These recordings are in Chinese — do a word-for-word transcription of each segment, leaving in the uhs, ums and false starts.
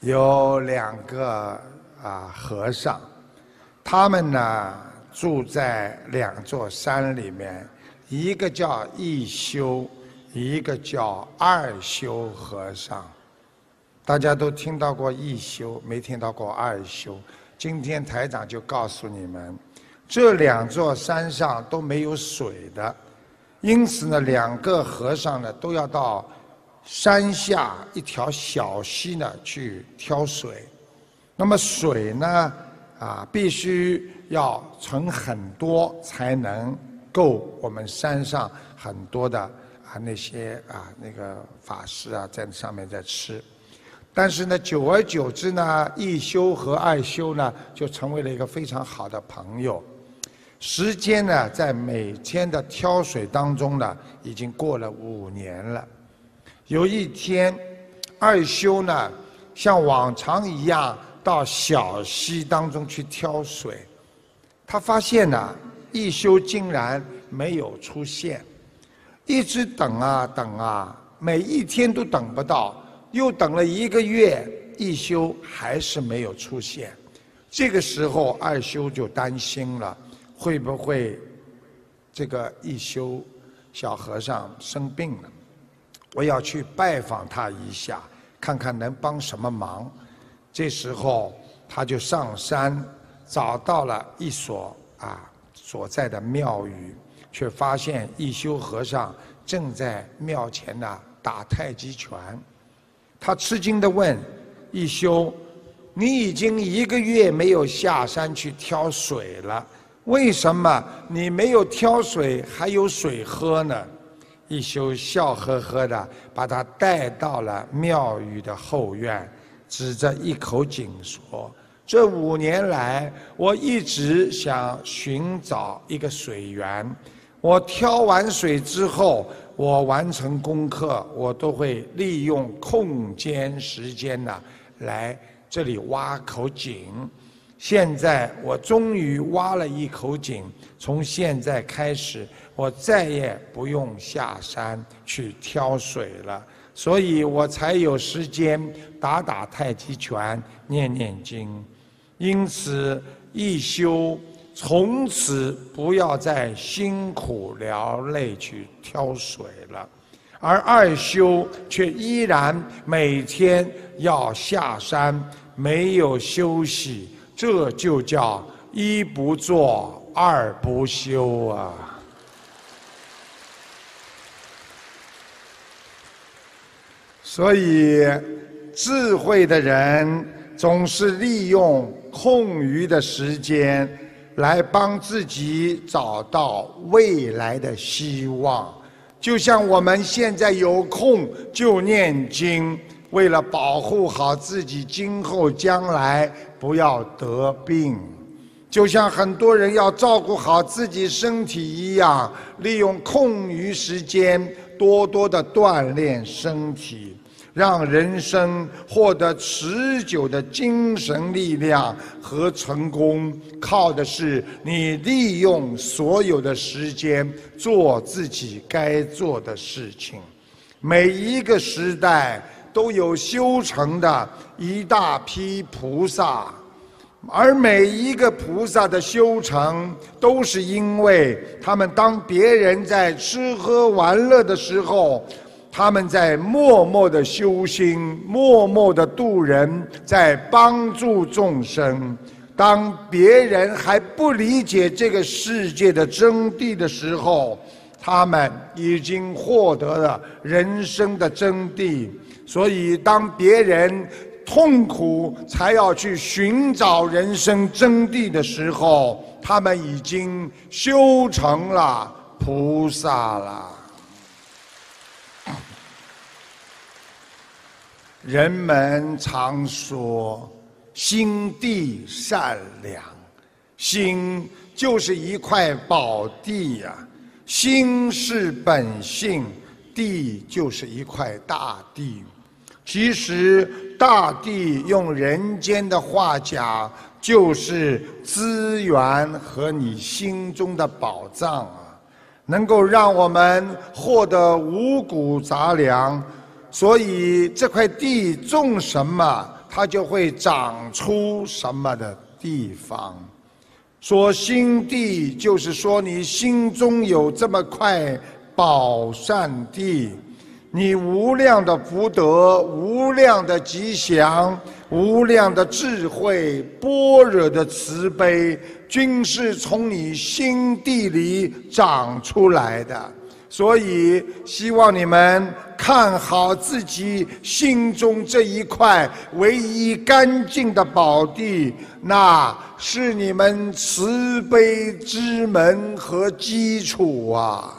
有两个啊和尚，他们呢住在两座山里面，一个叫一休，一个叫二休和尚。大家都听到过一休，没听到过二休。今天台长就告诉你们，这两座山上都没有水的，因此呢，两个和尚呢都要到山下一条小溪呢去挑水。那么水呢，啊，必须要存很多才能够我们山上很多的啊那些啊那个法师啊在上面在吃。但是呢，久而久之呢，一休和二休呢就成为了一个非常好的朋友。时间呢，在每天的挑水当中呢，已经过了五年了。有一天，二休呢，像往常一样到小溪当中去挑水，他发现呢，一休竟然没有出现，一直等啊等啊，每一天都等不到。又等了一个月，一休还是没有出现。这个时候，二休就担心了，会不会这个一休小和尚生病了？我要去拜访他一下，看看能帮什么忙。这时候，他就上山，找到了一所啊所在的庙宇，却发现一休和尚正在庙前呢打太极拳。他吃惊地问一休：“你已经一个月没有下山去挑水了，为什么你没有挑水还有水喝呢？”一休笑呵呵地把他带到了庙宇的后院，指着一口井说：“这五年来，我一直想寻找一个水源。我挑完水之后，我完成功课，我都会利用空间时间呢，来这里挖口井。现在我终于挖了一口井，从现在开始，我再也不用下山去挑水了，所以我才有时间打打太极拳，念念经。因此，一休从此不要再辛苦劳累去挑水了，而二休却依然每天要下山，没有休息，这就叫一不做二不休啊！所以，智慧的人总是利用空余的时间来帮自己找到未来的希望。就像我们现在有空就念经，为了保护好自己今后将来不要得病。就像很多人要照顾好自己身体一样，利用空余时间多多的锻炼身体，让人生获得持久的精神力量和成功，靠的是你利用所有的时间做自己该做的事情。每一个时代都有修成的一大批菩萨，而每一个菩萨的修成，都是因为他们当别人在吃喝玩乐的时候，他们在默默的修心，默默的度人，在帮助众生。当别人还不理解这个世界的真谛的时候，他们已经获得了人生的真谛。所以当别人痛苦才要去寻找人生真谛的时候，他们已经修成了菩萨了。人们常说心地善良，心就是一块宝地呀、啊，心是本性，地就是一块大地。其实大地用人间的话讲，就是资源和你心中的宝藏啊，能够让我们获得五谷杂粮。所以这块地种什么， 它就会长出什么的地方。说心地，就是说你心中有这么块宝善地，你无量的福德、无量的吉祥、无量的智慧、般若的慈悲，均是从你心地里长出来的。所以希望你们看好自己心中这一块唯一干净的宝地，那是你们慈悲之门和基础啊。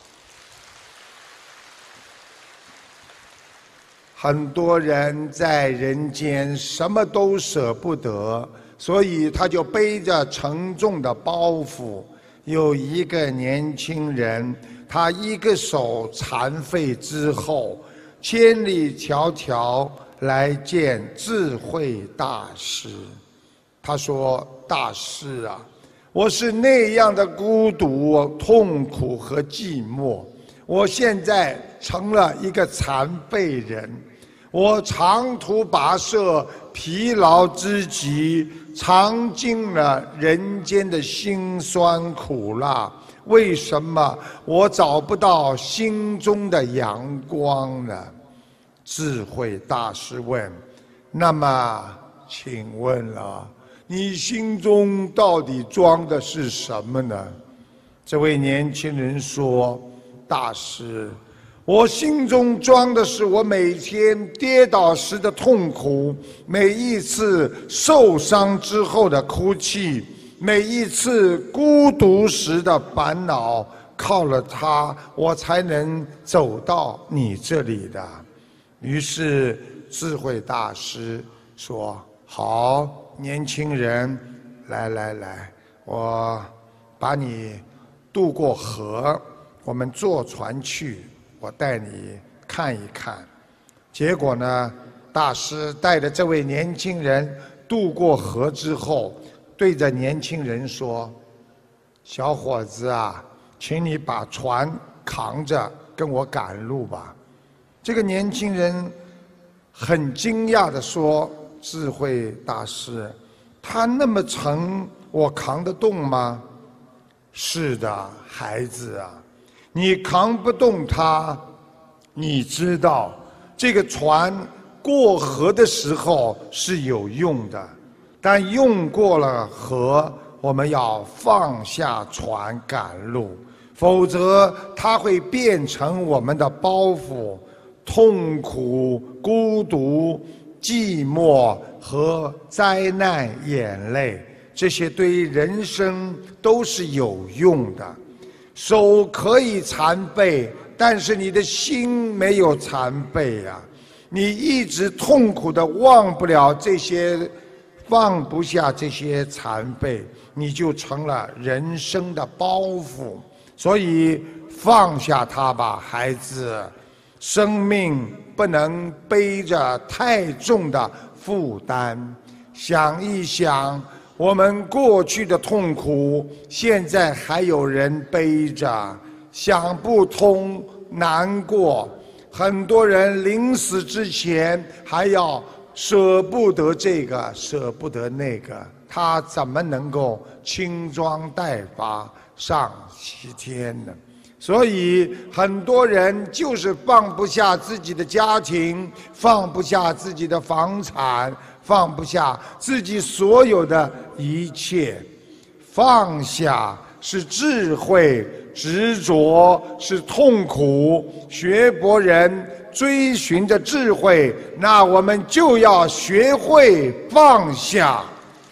很多人在人间什么都舍不得，所以他就背着沉重的包袱。有一个年轻人，他一个手残废之后，千里迢迢来见智慧大师。他说：大师啊，我是那样的孤独、痛苦和寂寞，我现在成了一个残废人，我长途跋涉，疲劳之极，尝尽了人间的辛酸苦辣，为什么我找不到心中的阳光呢？智慧大师问：那么请问了，你心中到底装的是什么呢？这位年轻人说：大师，我心中装的是我每天跌倒时的痛苦，每一次受伤之后的哭泣，每一次孤独时的烦恼，靠了它，我才能走到你这里的。于是智慧大师说：好，年轻人，来来来，我把你渡过河，我们坐船去，我带你看一看。结果呢，大师带着这位年轻人渡过河之后，对着年轻人说：小伙子啊，请你把船扛着跟我赶路吧。这个年轻人很惊讶地说：智慧大师，他那么沉，我扛得动吗？是的，孩子啊，你扛不动它，你知道这个船过河的时候是有用的，但用过了河，我们要放下船赶路，否则它会变成我们的包袱，痛苦、孤独、寂寞和灾难眼泪，这些对人生都是有用的。手可以残废，但是你的心没有残废啊！你一直痛苦的忘不了这些，放不下这些残废，你就成了人生的包袱。所以放下它吧，孩子。生命不能背着太重的负担。想一想，我们过去的痛苦，现在还有人背着，想不通，难过。很多人临死之前还要舍不得这个，舍不得那个，他怎么能够轻装待发上西天呢？所以很多人就是放不下自己的家庭，放不下自己的房产，放不下自己所有的一切。放下是智慧，执着是痛苦。学佛人追寻着智慧，那我们就要学会放下。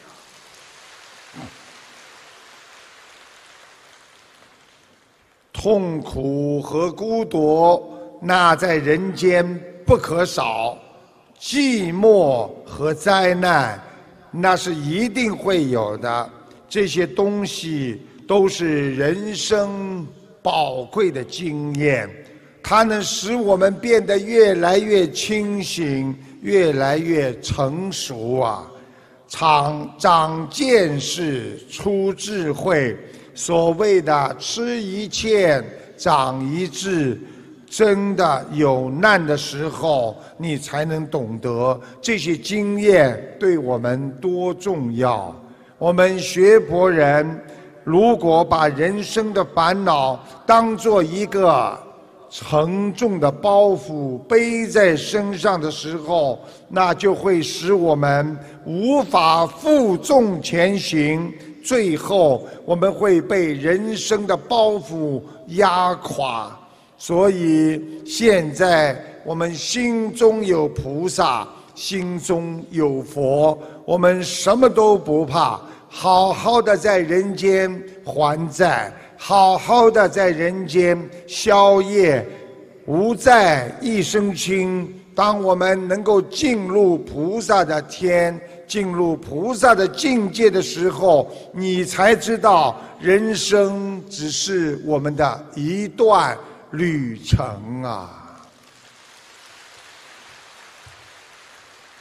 痛苦和孤独，那在人间不可少；寂寞和灾难，那是一定会有的。这些东西都是人生宝贵的经验，它能使我们变得越来越清醒，越来越成熟啊！长长见识，出智慧。所谓的吃一堑，长一智， 真的有难的时候，你才能懂得这些经验对我们多重要。我们学佛人，如果把人生的烦恼当作一个沉重的包袱背在身上的时候，那就会使我们无法负重前行，最后我们会被人生的包袱压垮。所以现在我们心中有菩萨，心中有佛，我们什么都不怕，好好的在人间还债，好好的在人间消业，无债一身轻。当我们能够进入菩萨的天，进入菩萨的境界的时候，你才知道人生只是我们的一段旅程啊。